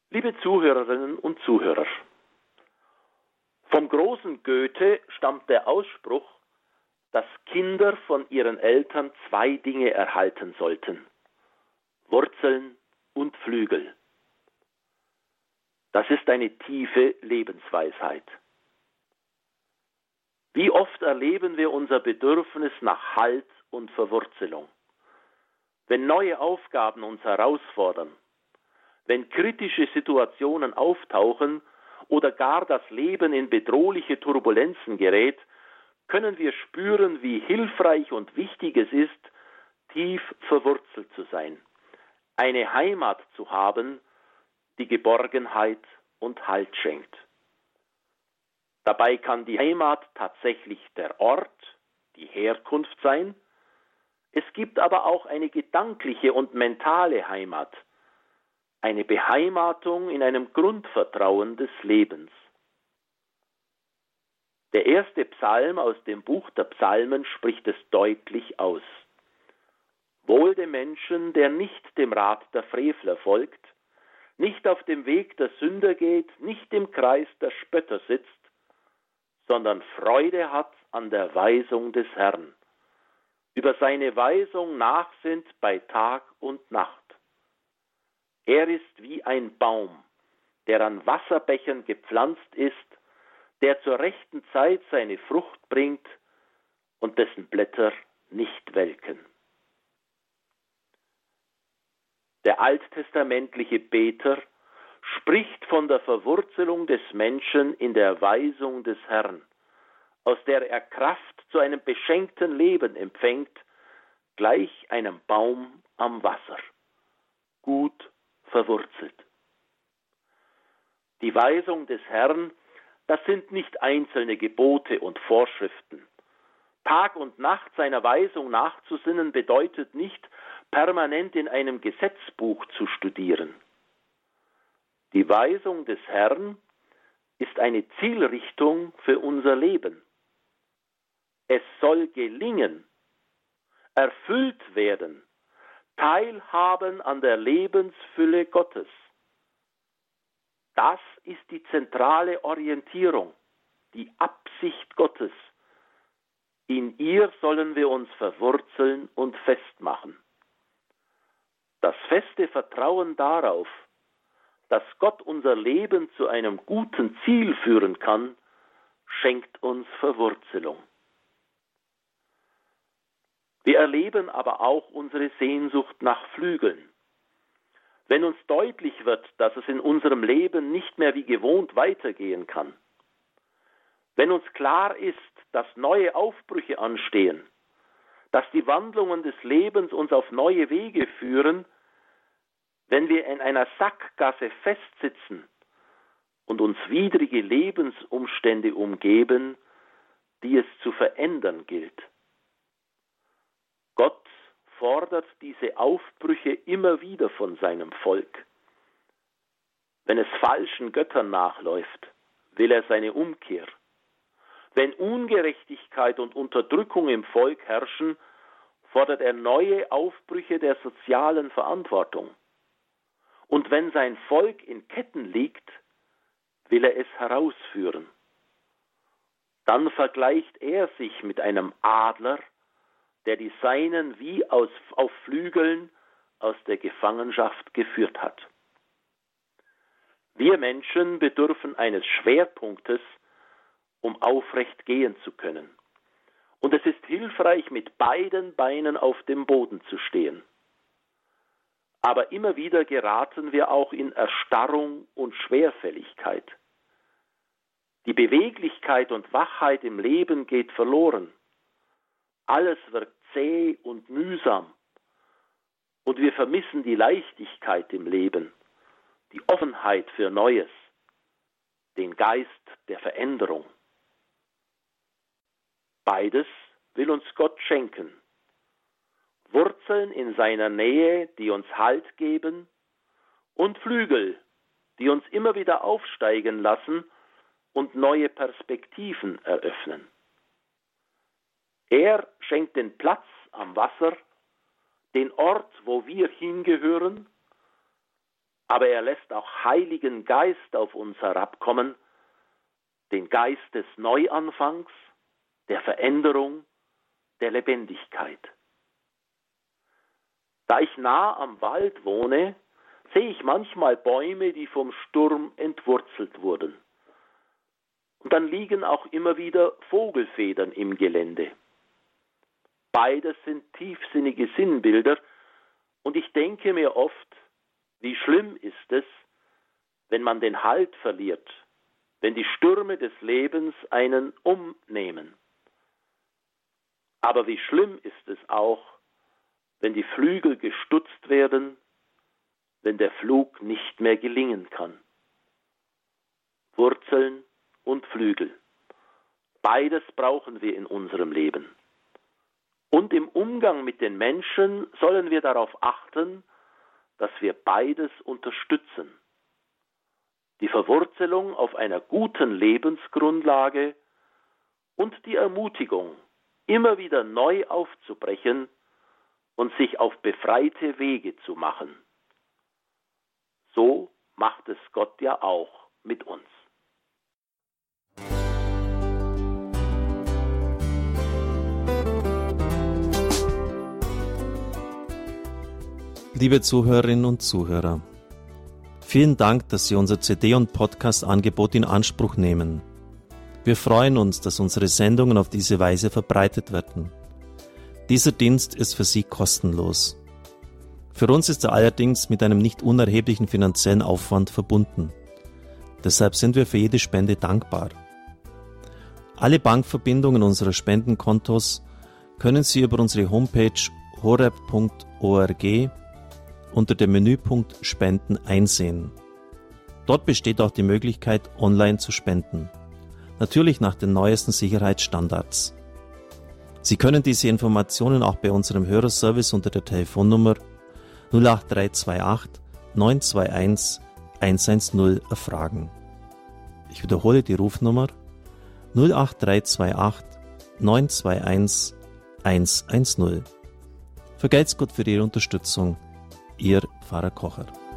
Liebe Zuhörerinnen und Zuhörer, vom großen Goethe stammt der Ausspruch, dass Kinder von ihren Eltern zwei Dinge erhalten sollten: Wurzeln und Flügel. Das ist eine tiefe Lebensweisheit. Wie oft erleben wir unser Bedürfnis nach Halt und Verwurzelung? Wenn neue Aufgaben uns herausfordern, wenn kritische Situationen auftauchen oder gar das Leben in bedrohliche Turbulenzen gerät, können wir spüren, wie hilfreich und wichtig es ist, tief verwurzelt zu sein, eine Heimat zu haben, die Geborgenheit und Halt schenkt. Dabei kann die Heimat tatsächlich der Ort, die Herkunft sein. Es gibt aber auch eine gedankliche und mentale Heimat, eine Beheimatung in einem Grundvertrauen des Lebens. Der erste Psalm aus dem Buch der Psalmen spricht es deutlich aus. Wohl dem Menschen, der nicht dem Rat der Frevler folgt, nicht auf dem Weg der Sünder geht, nicht im Kreis der Spötter sitzt, sondern Freude hat an der Weisung des Herrn, über seine Weisung nachsinnt bei Tag und Nacht. Er ist wie ein Baum, der an Wasserbächen gepflanzt ist, der zur rechten Zeit seine Frucht bringt und dessen Blätter nicht welken. Der alttestamentliche Beter spricht von der Verwurzelung des Menschen in der Weisung des Herrn, aus der er Kraft zu einem beschenkten Leben empfängt, gleich einem Baum am Wasser, gut verwurzelt. Die Weisung des Herrn, das sind nicht einzelne Gebote und Vorschriften. Tag und Nacht seiner Weisung nachzusinnen bedeutet nicht, permanent in einem Gesetzbuch zu studieren. Die Weisung des Herrn ist eine Zielrichtung für unser Leben. Es soll gelingen, erfüllt werden, teilhaben an der Lebensfülle Gottes. Das ist die zentrale Orientierung, die Absicht Gottes. In ihr sollen wir uns verwurzeln und festmachen. Das feste Vertrauen darauf, dass Gott unser Leben zu einem guten Ziel führen kann, schenkt uns Verwurzelung. Wir erleben aber auch unsere Sehnsucht nach Flügeln. Wenn uns deutlich wird, dass es in unserem Leben nicht mehr wie gewohnt weitergehen kann, wenn uns klar ist, dass neue Aufbrüche anstehen, dass die Wandlungen des Lebens uns auf neue Wege führen, wenn wir in einer Sackgasse festsitzen und uns widrige Lebensumstände umgeben, die es zu verändern gilt. Gott fordert diese Aufbrüche immer wieder von seinem Volk. Wenn es falschen Göttern nachläuft, will er seine Umkehr. Wenn Ungerechtigkeit und Unterdrückung im Volk herrschen, fordert er neue Aufbrüche der sozialen Verantwortung. Und wenn sein Volk in Ketten liegt, will er es herausführen. Dann vergleicht er sich mit einem Adler, der die Seinen wie auf Flügeln aus der Gefangenschaft geführt hat. Wir Menschen bedürfen eines Schwerpunktes, um aufrecht gehen zu können. Und es ist hilfreich, mit beiden Beinen auf dem Boden zu stehen. Aber immer wieder geraten wir auch in Erstarrung und Schwerfälligkeit. Die Beweglichkeit und Wachheit im Leben geht verloren. Alles wird zäh und mühsam. Und wir vermissen die Leichtigkeit im Leben, die Offenheit für Neues, den Geist der Veränderung. Beides will uns Gott schenken. Wurzeln in seiner Nähe, die uns Halt geben, und Flügel, die uns immer wieder aufsteigen lassen und neue Perspektiven eröffnen. Er schenkt den Platz am Wasser, den Ort, wo wir hingehören, aber er lässt auch Heiligen Geist auf uns herabkommen, den Geist des Neuanfangs, der Veränderung, der Lebendigkeit. Da ich nah am Wald wohne, sehe ich manchmal Bäume, die vom Sturm entwurzelt wurden. Und dann liegen auch immer wieder Vogelfedern im Gelände. Beides sind tiefsinnige Sinnbilder, und ich denke mir oft, wie schlimm ist es, wenn man den Halt verliert, wenn die Stürme des Lebens einen umnehmen. Aber wie schlimm ist es auch, wenn die Flügel gestutzt werden, wenn der Flug nicht mehr gelingen kann. Wurzeln und Flügel. Beides brauchen wir in unserem Leben. Und im Umgang mit den Menschen sollen wir darauf achten, dass wir beides unterstützen. Die Verwurzelung auf einer guten Lebensgrundlage und die Ermutigung, immer wieder neu aufzubrechen und sich auf befreite Wege zu machen. So macht es Gott ja auch mit uns. Liebe Zuhörerinnen und Zuhörer, vielen Dank, dass Sie unser CD- und Podcast-Angebot in Anspruch nehmen. Wir freuen uns, dass unsere Sendungen auf diese Weise verbreitet werden. Dieser Dienst ist für Sie kostenlos. Für uns ist er allerdings mit einem nicht unerheblichen finanziellen Aufwand verbunden. Deshalb sind wir für jede Spende dankbar. Alle Bankverbindungen unserer Spendenkontos können Sie über unsere Homepage horeb.org unter dem Menüpunkt Spenden einsehen. Dort besteht auch die Möglichkeit, online zu spenden. Natürlich nach den neuesten Sicherheitsstandards. Sie können diese Informationen auch bei unserem Hörerservice unter der Telefonnummer 08328 921 110 erfragen. Ich wiederhole die Rufnummer 08328 921 110. Vergelt's Gott für Ihre Unterstützung. Ihr Pfarrer Kocher.